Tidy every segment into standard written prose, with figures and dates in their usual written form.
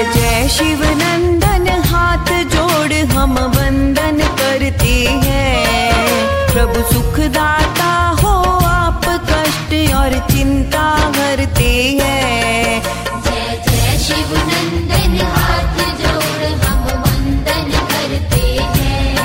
जय शिव नंदन हाथ जोड़ हम वंदन करते हैं। प्रभु सुखदाता हो आप कष्ट और चिंता हरते हैं। जय जय शिव नंदन हाथ जोड़ हम वंदन करते हैं।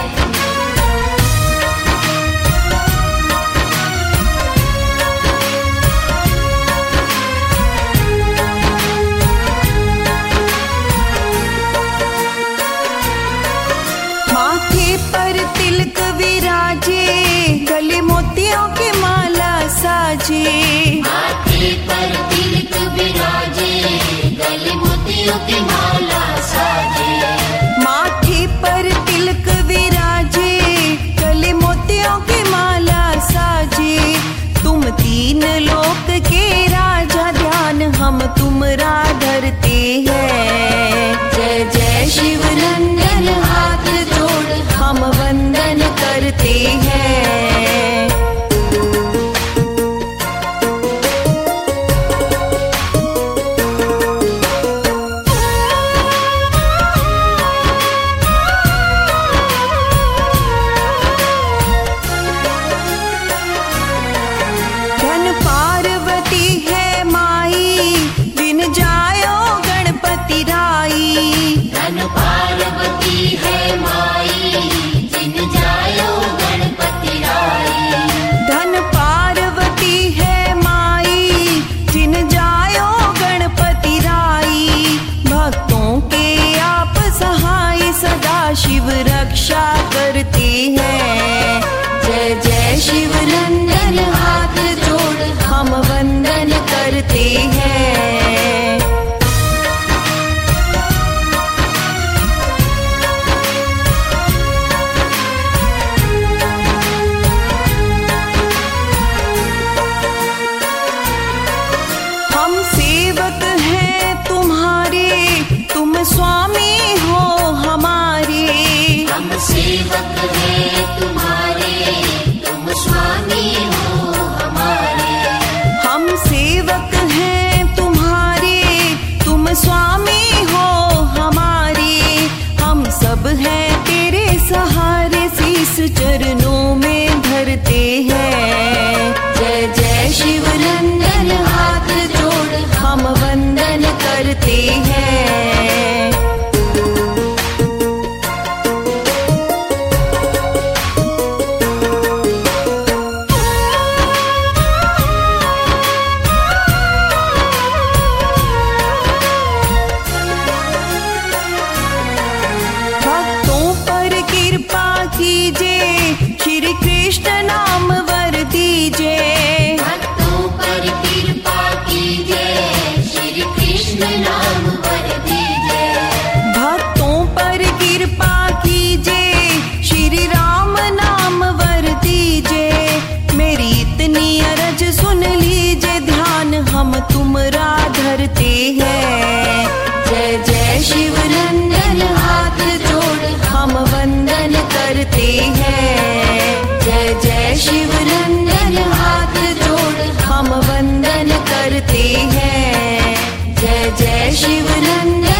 माथे पर तिलक विराजे गले मोतियों की माला साजे। माथे पर तिलक विराजे गले मोतियों की माला साजे। माथे पर तिलक विराजे गले मोतियों की माला साजे। तुम तीन लोक के राजा ध्यान हम तुमरा धरते हैं। जय जय शिव नंदन हाथ जोड़ हम वंदन करते हैं। धन पार्वती है माई दिन जायो गणपति राई। धन पार्वती है माई जिन जायो गणपति राई। धन पार्वती है माई जिन जायो गणपति राई। भक्तों के आप सहाय सदा शिव रक्षा करते हैं। जय जय शिव नंदन हाथ जोड़ हम वंदन करते हैं। हम सेवक हैं तुम्हारे तुम स्वामी हो हमारे। हम सेवक हैं तुम्हारे तुम स्वामी हो हमारे। हम सेवक हैं तुम्हारे तुम स्वामी हो हमारे। हम सब हैं तेरे सहारे शीस चरणों में धरते हैं। जय जय शिव नंदन हाथ जोड़ हम वंदन करते हैं। भक्तों पर कृपा कीजिए श्री कृष्ण नाम वर दीजिए। भक्तों पर कृपा कीजिए श्री कृष्ण नाम वर दीजिए। भक्तों पर कृपा कीजिए श्री राम नाम वर दीजिए। मेरी इतनी अरज सुन लीजिए ध्यान हम तुमरा धरते हैं। जय जय शिव नंदन हाथ जोड़ हम वंदन करते हैं। जय जय शिव नंदन हाथ जोड़ हम वंदन करते हैं। जय जय शिव नंदन